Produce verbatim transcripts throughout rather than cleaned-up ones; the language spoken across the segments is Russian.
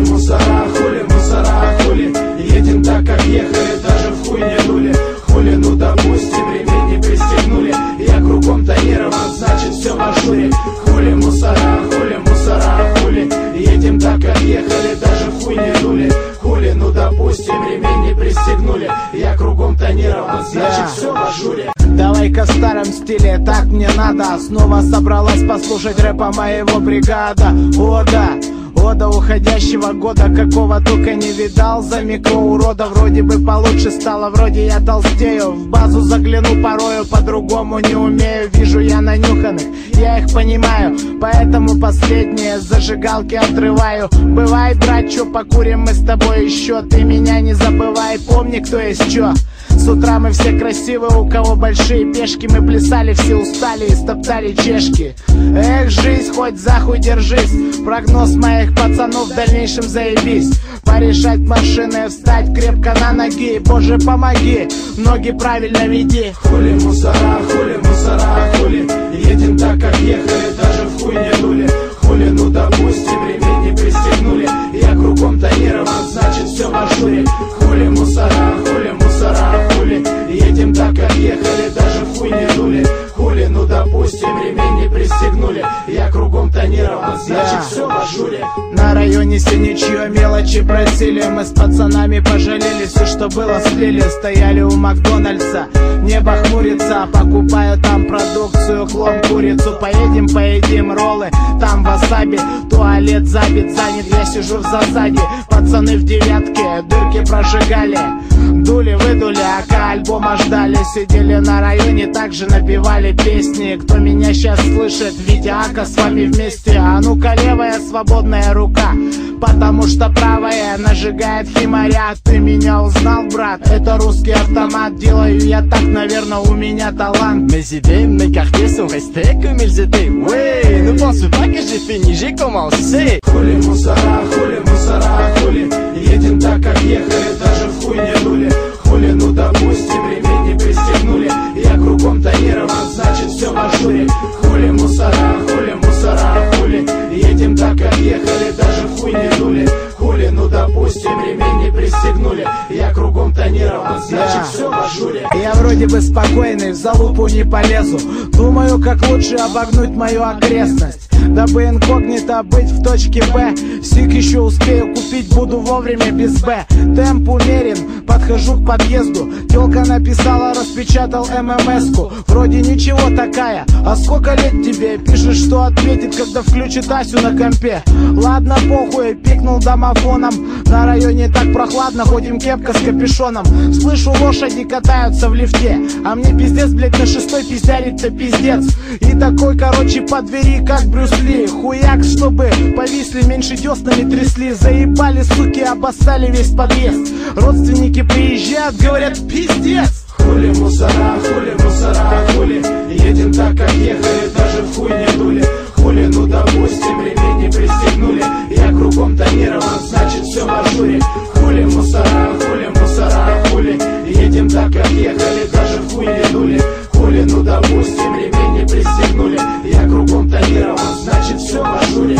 мусора, хули, мусора, хули. Едем так, как ехали, даже в хуй не дули. Хули, ну допустим, ремень не пристегнули. Я кругом тонирован, значит все в ажуре. Хули, мусора, хули, мусора, хули. Едем так, как ехали, даже в хуй не дули. Хули, ну допустим, ремень не пристегнули. Я кругом тонирован, значит все в ажуре. Давай-ка в старом стиле, так мне надо. Снова собралась послушать рэпа моего бригада. О да, ода уходящего года, какого только не видал. За микроурода вроде бы получше стало, вроде я толстею. В базу загляну порою, по-другому не умею. Вижу я нанюханных, я их понимаю, поэтому последние зажигалки отрываю. Бывай, брат, чё, покурим мы с тобой еще. Ты меня не забывай, помни, кто есть чё. С утра мы все красивые, у кого большие пешки. Мы плясали, все устали и стоптали чешки. Эх, жизнь, хоть за хуй держись. Прогноз моих пацанов в дальнейшем заебись. Порешать машины, встать крепко на ноги. Боже, помоги, ноги правильно веди. Хули, мусора, хули, мусора, хули. Едем так, как ехали, даже в хуй не дули. Хули, ну допустим, ремень не пристегнули. Я кругом тонирован, значит все в ажуре. Хули, мусора, хули, мусора, хули. Едем так, как ехали, даже в хуй не дули. Хули, ну допустим, ремень не пристегнули. Я кругом тонирован, значит все в ажуре. На районе Синичье мелочи просили. Мы с пацанами пожалели, все, что было, слили. Стояли у Макдональдса, небо хмурится. Покупаю там продукцию, клон, курицу. Поедем, поедим роллы, там васаби. Туалет забит, занят, я сижу в засаде. Пацаны в девятке дырки прожигали. Дули, выдули, ака альбома ждали. Сидели на районе, также напевали песни. Кто меня сейчас слышит, Витя, Ака, с вами вместе. А ну-ка, левая свободная рука, потому что правая нажигает химаря. Ты меня узнал, брат? Это русский автомат. Делаю я так, наверное, у меня талант. Mes idées, mes quartiers sont restés comme ils étaient. Ouais, ne pense pas que j'ai fini, j'ai commencé. Хули, мусора, хули, мусора, хули. Едем так, как ехали, даже в хуй не дули. Хули, ну допустим, ремень не пристегнули. Я кругом тонирован, значит все в ажуре. Хули, мусора, хули, мусора, хули. Едем так, как ехали, даже в хуй не дули. Хули, ну допустим, ремень не пристегнули. Я кругом тонирован, значит все в ажуре. Я вроде бы спокойный, в залупу не полезу. Думаю, как лучше обогнуть мою окрестность, дабы инкогнито быть в точке Б. Сик еще успею купить, буду вовремя без Б. Темп умерен, подхожу к подъезду. Телка написала, распечатал эм эм эс-ку. Вроде ничего такая, а сколько лет тебе? Пишет, что ответит, когда включит Асю на компе. Ладно, похуй, пикнул домофоном. На районе так прохладно, ходим кепка с капюшоном. Слышу, лошади катаются в лифте, а мне пиздец, блять, на шестой пиздярить-то пиздец. И такой, короче, по двери, как Брюс Ли. Хуяк, чтобы повисли, меньше деснами трясли. Заебали, суки, обоссали весь подъезд. Родственники приезжают, говорят, пиздец. Хули, мусора, хули, мусора, хули. Едем так, как ехали, даже в хуй не дули. Хули, ну допустим, ремень не пристегнули. Я кругом тонирован, значит все в ажуре. Хули, мусора, хули, мусора, хули. Едем так, как ехали, даже в хуй не дули. Хули, ну допустим, ремень не пристегнули. Я кругом тонирован, значит все в ажуре.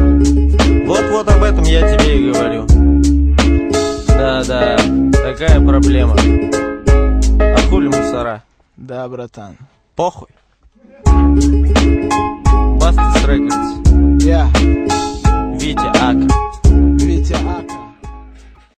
Вот-вот об этом я тебе и говорю. Да-да, такая проблема. А хули мусора? Да, братан. Похуй. Бастис Рекордс. Я Витя Ака.